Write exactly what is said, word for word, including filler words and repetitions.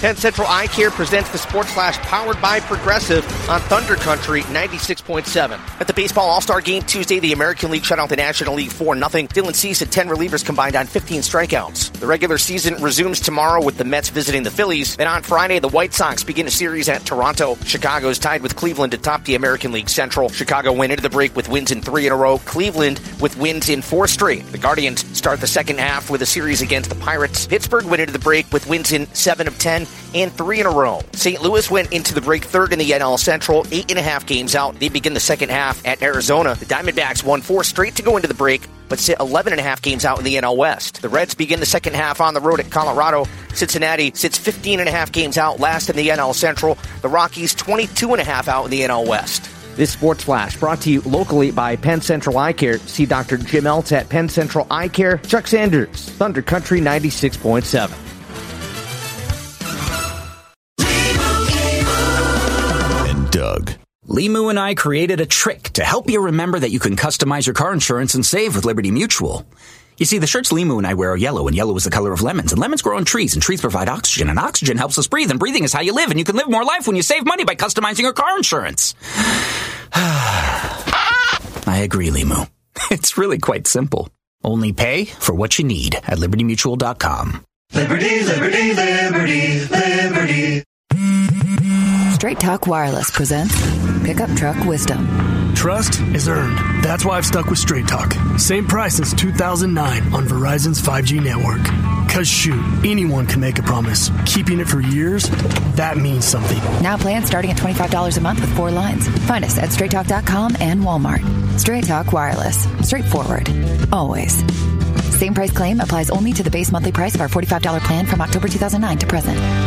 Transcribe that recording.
Penn Central Eye Care presents the Sports Flash powered by Progressive on Thunder Country ninety-six point seven. At the Baseball All-Star Game Tuesday, the American League shut out the National League four nothing. Dylan Cease had ten relievers combined on fifteen strikeouts. The regular season resumes tomorrow with the Mets visiting the Phillies. Then on Friday, the White Sox begin a series at Toronto. Chicago's tied with Cleveland to top the American League Central. Chicago went into the break with wins in three in a row. Cleveland with wins in four straight. The Guardians start the second half with a series against the Pirates. Pittsburgh went into the break with wins in seven of ten and three in a row. Saint Louis went into the break third in the N L Central, eight and a half games out. They begin the second half at Arizona. The Diamondbacks won four straight to go into the break, but sit eleven and a half games out in the N L West. The Reds begin the second half on the road at Colorado. Cincinnati sits fifteen and a half games out, last in the N L Central. The Rockies twenty-two and a half out in the N L West. This Sports Flash brought to you locally by Penn Central Eye Care. See Doctor Jim Eltz at Penn Central Eye Care. Chuck Sanders, Thunder Country ninety-six point seven. And Doug. Limu and I created a trick to help you remember that you can customize your car insurance and save with Liberty Mutual. You see, the shirts Limu and I wear are yellow, and yellow is the color of lemons, and lemons grow on trees, and trees provide oxygen, and oxygen helps us breathe, and breathing is how you live, and you can live more life when you save money by customizing your car insurance. I agree, Limu. It's really quite simple. Only pay for what you need at liberty mutual dot com. Liberty, liberty, liberty, liberty. Straight Talk Wireless presents Pickup Truck Wisdom. Trust is earned. That's why I've stuck with Straight Talk. Same price since two thousand nine on Verizon's five G network. Cause shoot, anyone can make a promise. Keeping it for years, that means something. Now plans starting at twenty-five dollars a month with four lines. Find us at straight talk dot com and Walmart. Straight Talk Wireless. Straightforward. Always. Same price claim applies only to the base monthly price of our forty-five dollars plan from October two thousand nine to present.